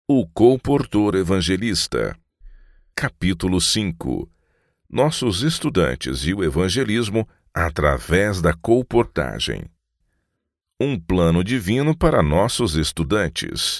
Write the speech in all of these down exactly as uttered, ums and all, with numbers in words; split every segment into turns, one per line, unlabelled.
O colportor evangelista. Capítulo cinco. Nossos estudantes e o evangelismo através da colportagem. Um plano divino para nossos estudantes.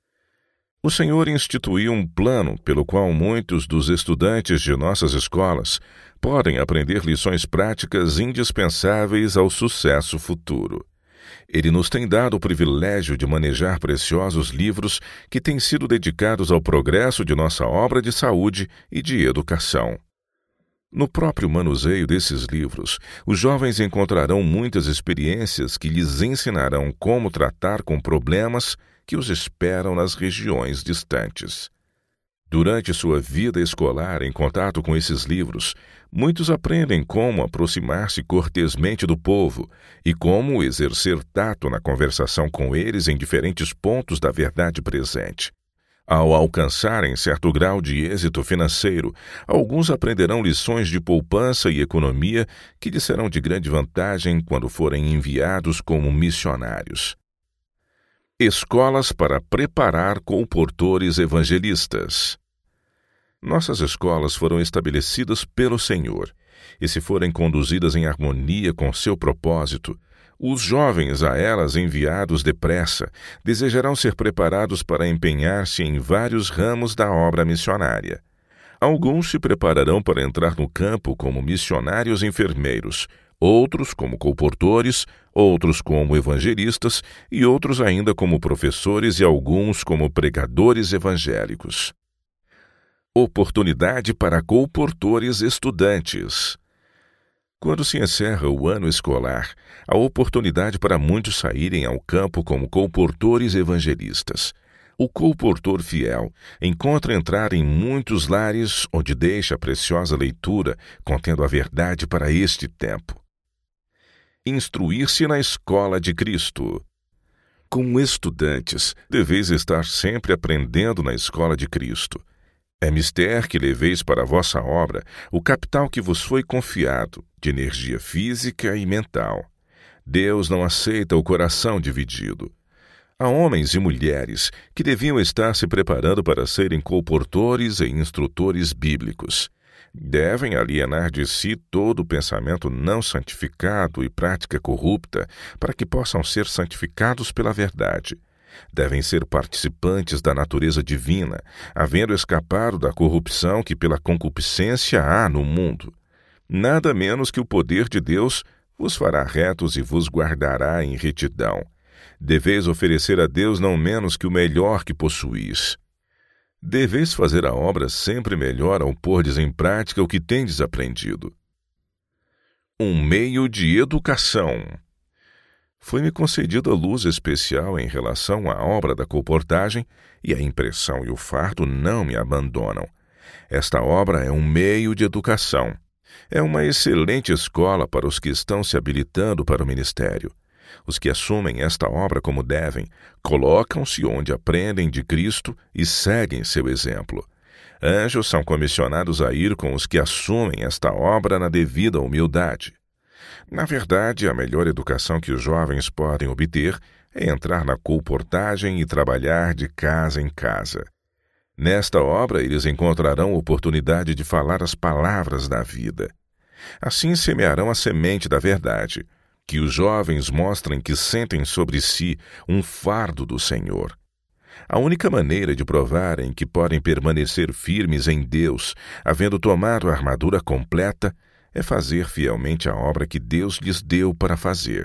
O Senhor instituiu um plano pelo qual muitos dos estudantes de nossas escolas podem aprender lições práticas indispensáveis ao sucesso futuro. Ele nos tem dado o privilégio de manejar preciosos livros que têm sido dedicados ao progresso de nossa obra de saúde e de educação. No próprio manuseio desses livros, os jovens encontrarão muitas experiências que lhes ensinarão como tratar com problemas que os esperam nas regiões distantes. Durante sua vida escolar em contato com esses livros, muitos aprendem como aproximar-se cortesmente do povo e como exercer tato na conversação com eles em diferentes pontos da verdade presente. Ao alcançarem certo grau de êxito financeiro, alguns aprenderão lições de poupança e economia que lhes serão de grande vantagem quando forem enviados como missionários. Escolas para preparar colportores evangelistas. Nossas escolas foram estabelecidas pelo Senhor, e se forem conduzidas em harmonia com seu propósito, os jovens a elas enviados depressa desejarão ser preparados para empenhar-se em vários ramos da obra missionária. Alguns se prepararão para entrar no campo como missionários enfermeiros, outros como colportores, outros como evangelistas e outros ainda como professores e alguns como pregadores evangélicos. Oportunidade para colportores estudantes. Quando se encerra o ano escolar, há oportunidade para muitos saírem ao campo como colportores evangelistas. O colportor fiel encontra entrar em muitos lares onde deixa a preciosa leitura contendo a verdade para este tempo. Instruir-se na escola de Cristo. Como estudantes, deveis estar sempre aprendendo na escola de Cristo. É mister que leveis para a vossa obra o capital que vos foi confiado, de energia física e mental. Deus não aceita o coração dividido. Há homens e mulheres que deviam estar se preparando para serem colportores e instrutores bíblicos. Devem alienar de si todo o pensamento não santificado e prática corrupta para que possam ser santificados pela verdade. Devem ser participantes da natureza divina, havendo escapado da corrupção que pela concupiscência há no mundo. Nada menos que o poder de Deus vos fará retos e vos guardará em retidão. Deveis oferecer a Deus não menos que o melhor que possuís. Deveis fazer a obra sempre melhor ao pordes em prática o que tendes aprendido. Um meio de educação. Foi-me concedida luz especial em relação à obra da colportagem e a impressão e o fardo não me abandonam. Esta obra é um meio de educação. É uma excelente escola para os que estão se habilitando para o ministério. Os que assumem esta obra como devem, colocam-se onde aprendem de Cristo e seguem seu exemplo. Anjos são comissionados a ir com os que assumem esta obra na devida humildade. Na verdade, a melhor educação que os jovens podem obter é entrar na colportagem e trabalhar de casa em casa. Nesta obra, eles encontrarão oportunidade de falar as palavras da vida. Assim semearão a semente da verdade, que os jovens mostrem que sentem sobre si um fardo do Senhor. A única maneira de provarem que podem permanecer firmes em Deus, havendo tomado a armadura completa, é fazer fielmente a obra que Deus lhes deu para fazer.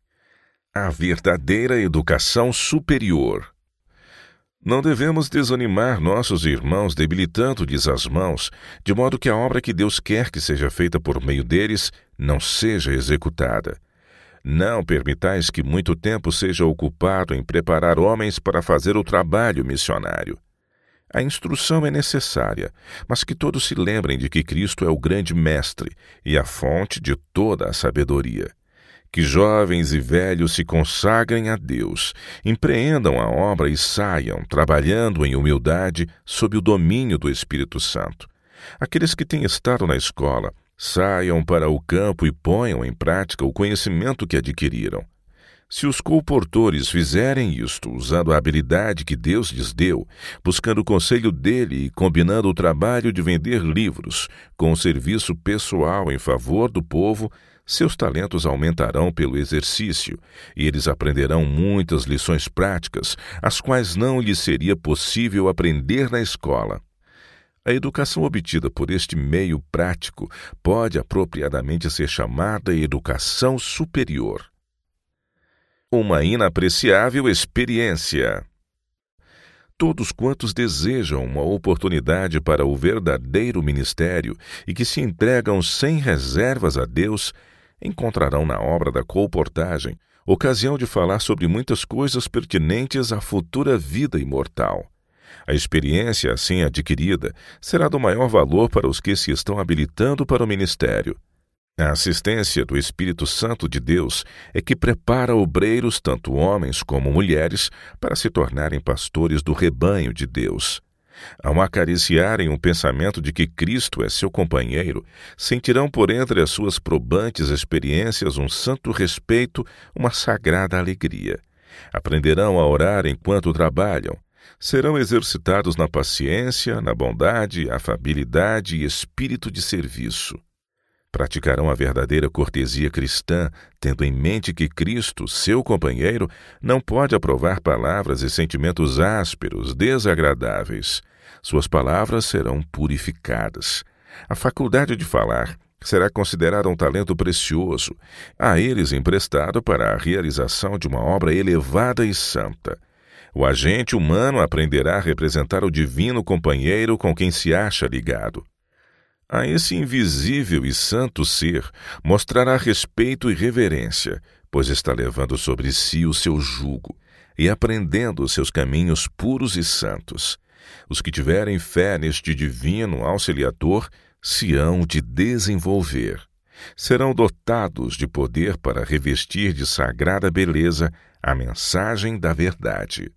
A verdadeira educação superior. Não devemos desanimar nossos irmãos debilitando-lhes as mãos, de modo que a obra que Deus quer que seja feita por meio deles não seja executada. Não permitais que muito tempo seja ocupado em preparar homens para fazer o trabalho missionário. A instrução é necessária, mas que todos se lembrem de que Cristo é o grande mestre e a fonte de toda a sabedoria. Que jovens e velhos se consagrem a Deus, empreendam a obra e saiam, trabalhando em humildade, sob o domínio do Espírito Santo. Aqueles que têm estado na escola, saiam para o campo e ponham em prática o conhecimento que adquiriram. Se os colportores fizerem isto usando a habilidade que Deus lhes deu, buscando o conselho dele e combinando o trabalho de vender livros com o serviço pessoal em favor do povo, seus talentos aumentarão pelo exercício e eles aprenderão muitas lições práticas, as quais não lhes seria possível aprender na escola. A educação obtida por este meio prático pode apropriadamente ser chamada educação superior. Uma inapreciável experiência. Todos quantos desejam uma oportunidade para o verdadeiro ministério e que se entregam sem reservas a Deus, encontrarão na obra da colportagem ocasião de falar sobre muitas coisas pertinentes à futura vida imortal. A experiência assim adquirida será do maior valor para os que se estão habilitando para o ministério. A assistência do Espírito Santo de Deus é que prepara obreiros, tanto homens como mulheres, para se tornarem pastores do rebanho de Deus. Ao acariciarem o pensamento de que Cristo é seu companheiro, sentirão por entre as suas probantes experiências um santo respeito, uma sagrada alegria. Aprenderão a orar enquanto trabalham. Serão exercitados na paciência, na bondade, afabilidade e espírito de serviço. Praticarão a verdadeira cortesia cristã, tendo em mente que Cristo, seu companheiro, não pode aprovar palavras e sentimentos ásperos, desagradáveis. Suas palavras serão purificadas. A faculdade de falar será considerada um talento precioso, a eles emprestado para a realização de uma obra elevada e santa. O agente humano aprenderá a representar o divino companheiro com quem se acha ligado. A esse invisível e santo ser mostrará respeito e reverência, pois está levando sobre si o seu jugo e aprendendo os seus caminhos puros e santos. Os que tiverem fé neste divino auxiliador se hão de desenvolver. Serão dotados de poder para revestir de sagrada beleza a mensagem da verdade.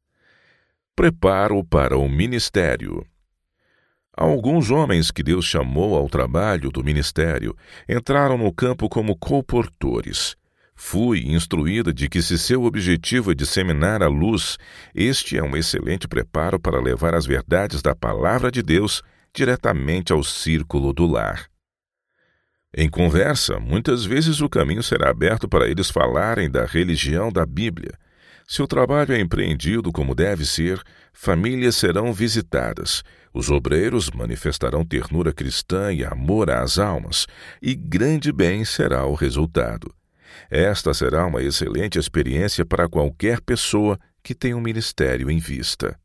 Preparo para o ministério. Alguns homens que Deus chamou ao trabalho do ministério entraram no campo como colportores. Fui instruída de que, se seu objetivo é disseminar a luz, este é um excelente preparo para levar as verdades da palavra de Deus diretamente ao círculo do lar. Em conversa, muitas vezes o caminho será aberto para eles falarem da religião da Bíblia. Se o trabalho é empreendido como deve ser, famílias serão visitadas, os obreiros manifestarão ternura cristã e amor às almas, e grande bem será o resultado. Esta será uma excelente experiência para qualquer pessoa que tenha um ministério em vista.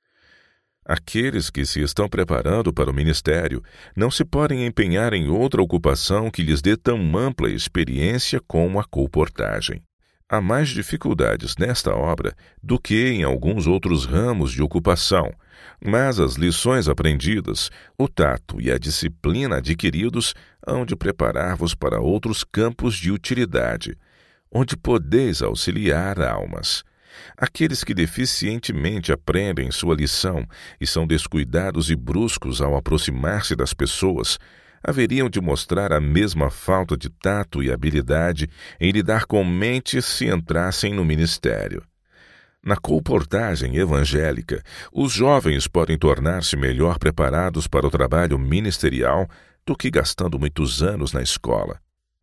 Aqueles que se estão preparando para o ministério não se podem empenhar em outra ocupação que lhes dê tão ampla experiência como a colportagem. Há mais dificuldades nesta obra do que em alguns outros ramos de ocupação, mas as lições aprendidas, o tato e a disciplina adquiridos hão de preparar-vos para outros campos de utilidade, onde podeis auxiliar almas. Aqueles que deficientemente aprendem sua lição e são descuidados e bruscos ao aproximar-se das pessoas, haveriam de mostrar a mesma falta de tato e habilidade em lidar com mentes se entrassem no ministério. Na colportagem evangélica, os jovens podem tornar-se melhor preparados para o trabalho ministerial do que gastando muitos anos na escola.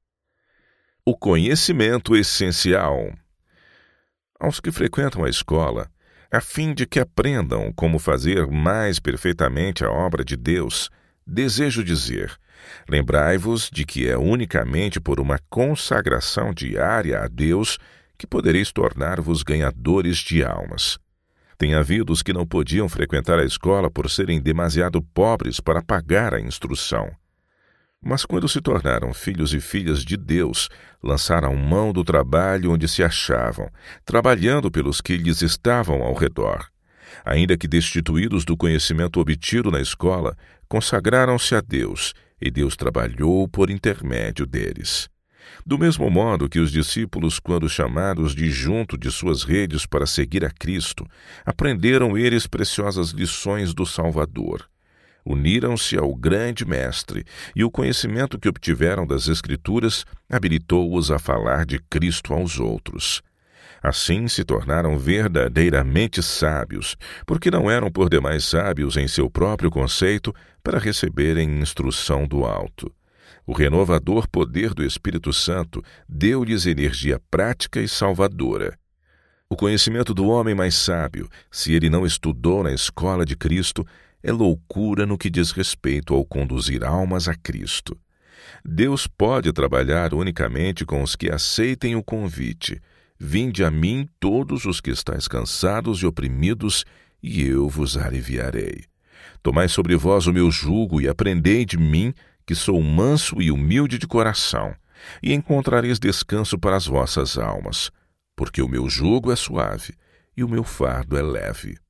O conhecimento essencial. Aos que frequentam a escola, a fim de que aprendam como fazer mais perfeitamente a obra de Deus, desejo dizer: lembrai-vos de que é unicamente por uma consagração diária a Deus que podereis tornar-vos ganhadores de almas. Tem havido os que não podiam frequentar a escola por serem demasiado pobres para pagar a instrução. Mas quando se tornaram filhos e filhas de Deus, lançaram mão do trabalho onde se achavam, trabalhando pelos que lhes estavam ao redor. Ainda que destituídos do conhecimento obtido na escola, consagraram-se a Deus, e Deus trabalhou por intermédio deles. Do mesmo modo que os discípulos, quando chamados de junto de suas redes para seguir a Cristo, aprenderam eles preciosas lições do Salvador. Uniram-se ao grande Mestre, e o conhecimento que obtiveram das Escrituras habilitou-os a falar de Cristo aos outros. Assim se tornaram verdadeiramente sábios, porque não eram por demais sábios em seu próprio conceito para receberem instrução do alto. O renovador poder do Espírito Santo deu-lhes energia prática e salvadora. O conhecimento do homem mais sábio, se ele não estudou na escola de Cristo, é loucura no que diz respeito ao conduzir almas a Cristo. Deus pode trabalhar unicamente com os que aceitem o convite. Vinde a mim todos os que estáis cansados e oprimidos, e eu vos aliviarei. Tomai sobre vós o meu jugo e aprendei de mim, que sou manso e humilde de coração, e encontrareis descanso para as vossas almas, porque o meu jugo é suave e o meu fardo é leve.